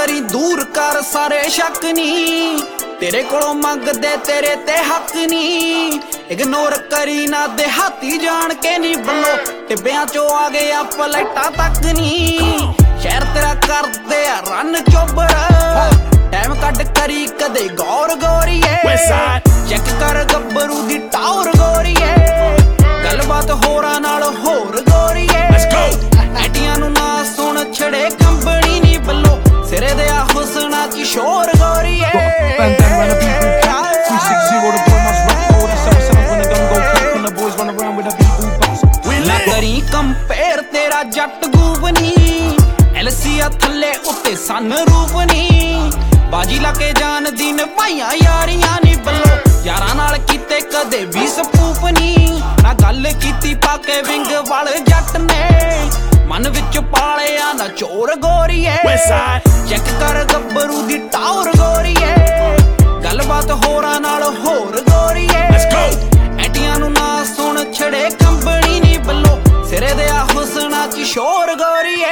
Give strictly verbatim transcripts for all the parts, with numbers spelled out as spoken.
करी दूर कर सारे शक नी, तेरे कोलों मंगदे तेरे ते हक नी। इग्नोर करी ना देहाती जान के नी बल्लो, टिब्बियां चो आ गया पलेटा तक नी। शहर तेरा करदे आ रन चोबर, टाइम कड करी कदे गौर गोरीए। चेक कर गब्बरू दी टावर गोरीए, गलबात होरां नाल होर गोरीए। ऐटियां नू ना सुन छड़े कंबनी नी बल्लो, सिरे दे आ हुसना च शोर गोरीए। ना करी कंपेयर तेरा जट गूबनी, एलसीआ थल्ले उत्ते सन रूपनी। बाजी लाके जान दिन भाइयां यारियां नी बल्लो, यारां नाल कीते कदे भी सपूप नी। ना गल कीती पाके विंग वाल जट ने, मन विच पालिया ना चोर गोरीए। चेक कर गब्बरू दी टावर गोरीए, गलबात होरां नाल होर गोरीए। ऐटियां नू ना सुन छड़े कंबनी नी बल्लो, सिरे दे आ हुसना च शोर गोरीए।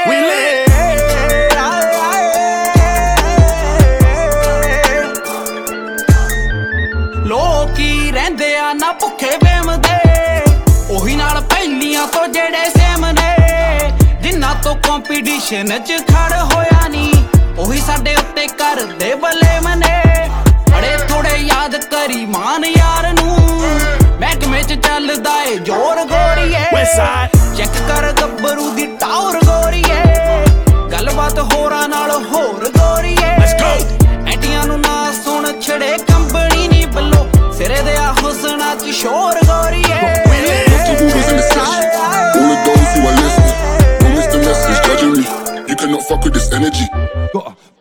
लोकी रहिंदे आ ना भुखे वेमदे, ओही नाल पहलियां तो जेड़े सेम ने। जिन्ना तो कंपीटिशन च खड़ होया नी, ओही साडे उत्ते करदे बले मने। बड़े थोड़े याद करी मान यार नू, महकमे च चलदा ए जोर गोरीए। चेक कर गब्बरू दी टावर गोरीए, गलबात होरां नाल होर गोरीए। ऐटियां नू ना सुन छड़े कंबनी नी बल्लो, सिरे दे आ हुसना च शोर गोरीए। All of those who are listening, don't miss the message judging me. You cannot fuck with this energy.